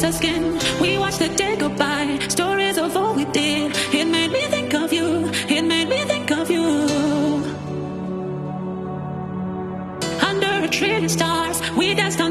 the skin. We watched the day go by, stories of all we did. It made me think of you, it made me think of you. Under a trillion stars, we danced on